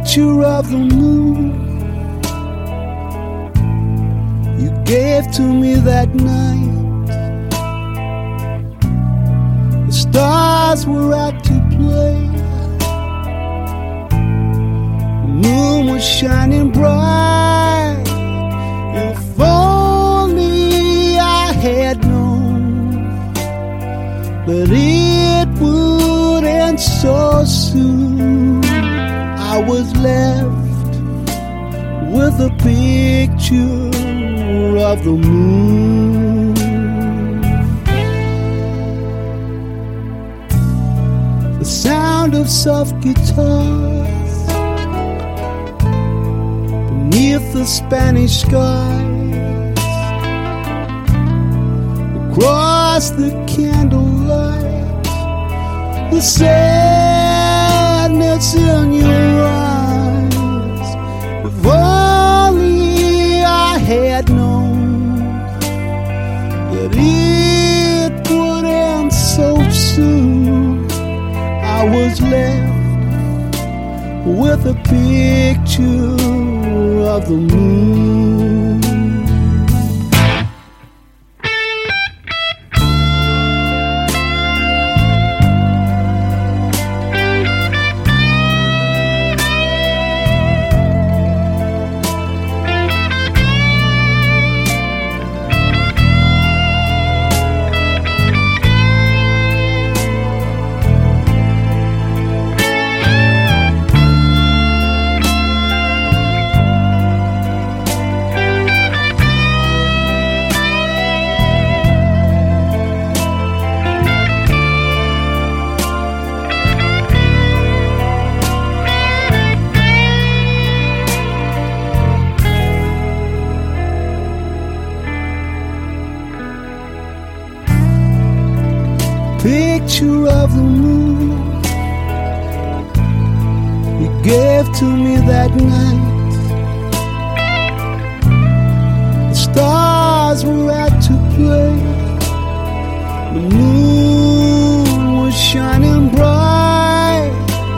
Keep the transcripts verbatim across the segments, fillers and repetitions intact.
picture of the moon you gave to me that night. The stars were out to play. The moon was shining bright. If only I had known that it would end so soon. I was left with a picture of the moon. The sound of soft guitars beneath the Spanish skies, across the candlelight, the sadness in your eyes. If only I had known that it would end so soon. I was left with a picture of the moon. Picture of the moon you gave to me that night. The stars were out to play. The moon was shining bright.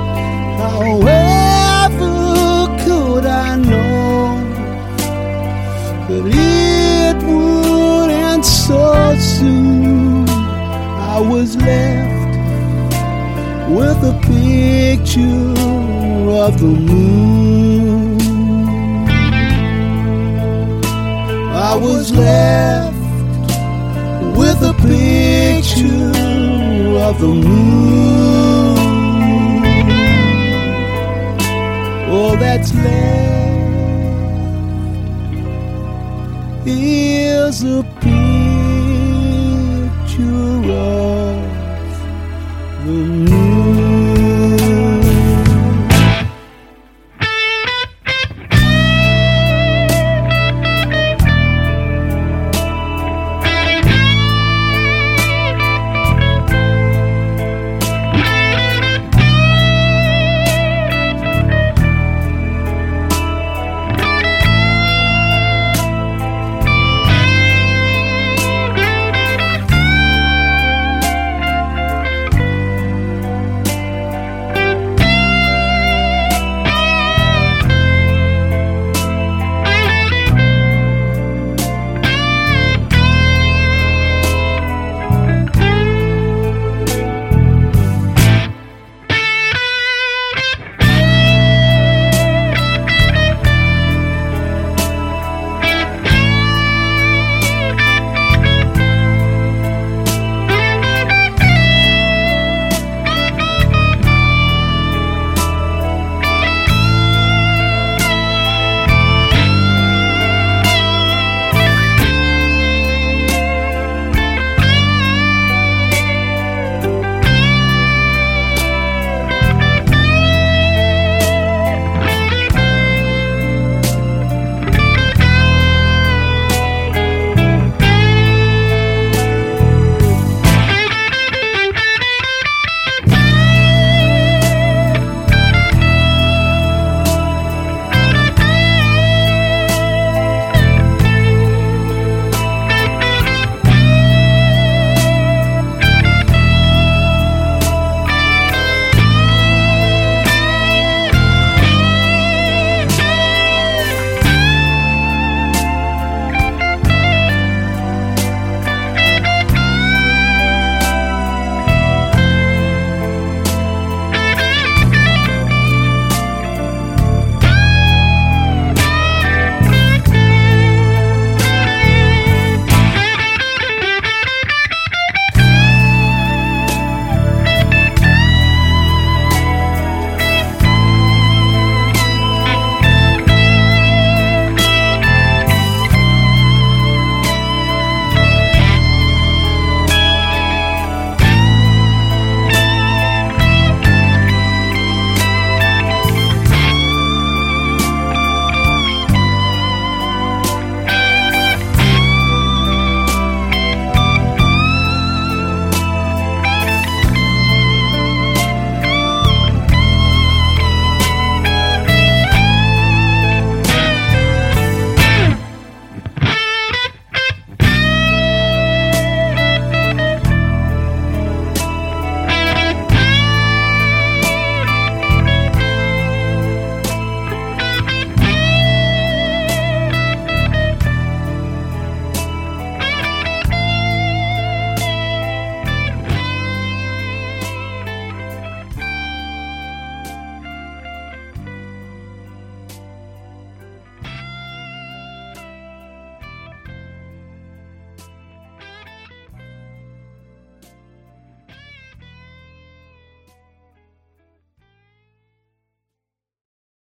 However could I know that it would end so soon? I was left with a picture of the moon. I was left with a picture of the moon. All that's left is a picture of